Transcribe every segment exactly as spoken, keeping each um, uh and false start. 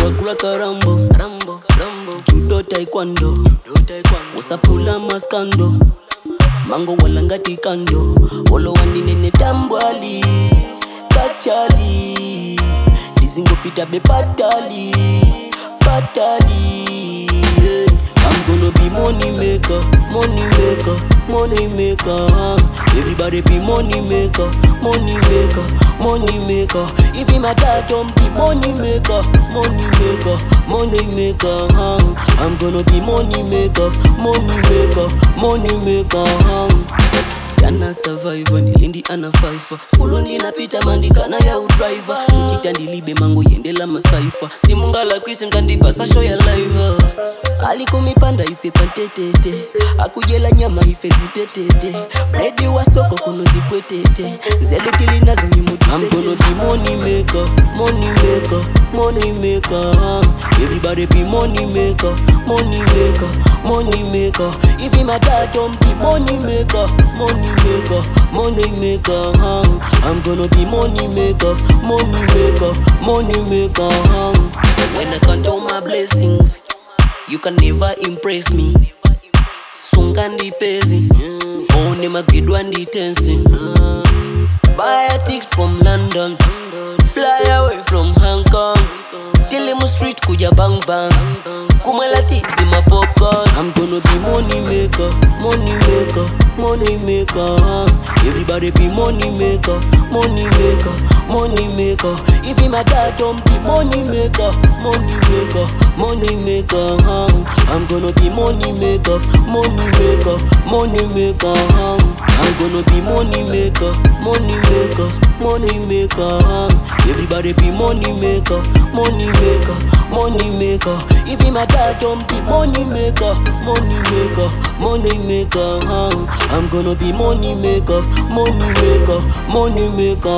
Wakula karambo, rambo, rambo. Judo taekwondo, judo taekwondo. Wasapula maskando, mango walangati kando. Olo wandi nene tambali, kachali. Dizingo pita be patali, patali. I'm gonna be money maker, money maker, money maker. Everybody be money maker, money maker, money maker. If he my dad don't be money maker, money maker, money maker. I'm gonna be money maker, money maker, money maker. Kana survivor, nilindi ana fifer. Skulu ninapita mandikana ya udriver. Tutita ndilibe mango yendela masaifa. Simungala kwisi mtandipa sasho ya live. Alikumipanda ife pantetete. Akujela nyama ife zitetete. Bredi wa stoko kono zipwetete. Zelo tili nazo nyimutu. I'm gonna be money maker, money maker, money maker. Everybody be money maker, money maker, money maker. If he my dad don't be money maker, money maker, money maker. I'm gonna be money maker, money maker, money maker. When I count all my blessings, you can never impress me. Sungandi pezi, oh nema kidwandi tensi. Buy a ticket from London, fly away from Hong Kong. Tilimu street kuja bang bang, kumalati zima popcorn. I'm gonna be money maker, money maker, money maker. Everybody be money maker, money maker, money maker. If he my dad don't be money maker, money maker, money maker. I'm gonna be money maker, money maker, money maker. I'm gonna be money maker, money maker, money maker. Everybody be money maker, money maker, money maker. If he my dad don't be money maker, money maker, money maker. I'm gonna be money maker, money maker, money maker.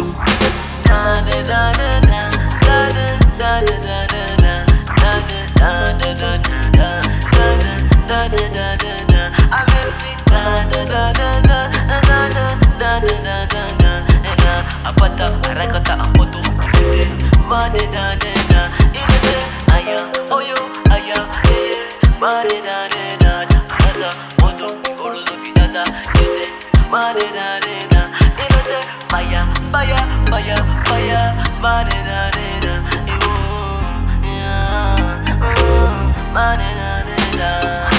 Da da da da da da da da da da da da da da da da. I will see da da da da da da da da da da. Apata arakata apoto made da da da. Ilete aya oyo aya eh made da da da. Ada moto orozo bidada ilete made da da da. Ilete maya maya maya maya made da da da. Oh yeah, made da da da.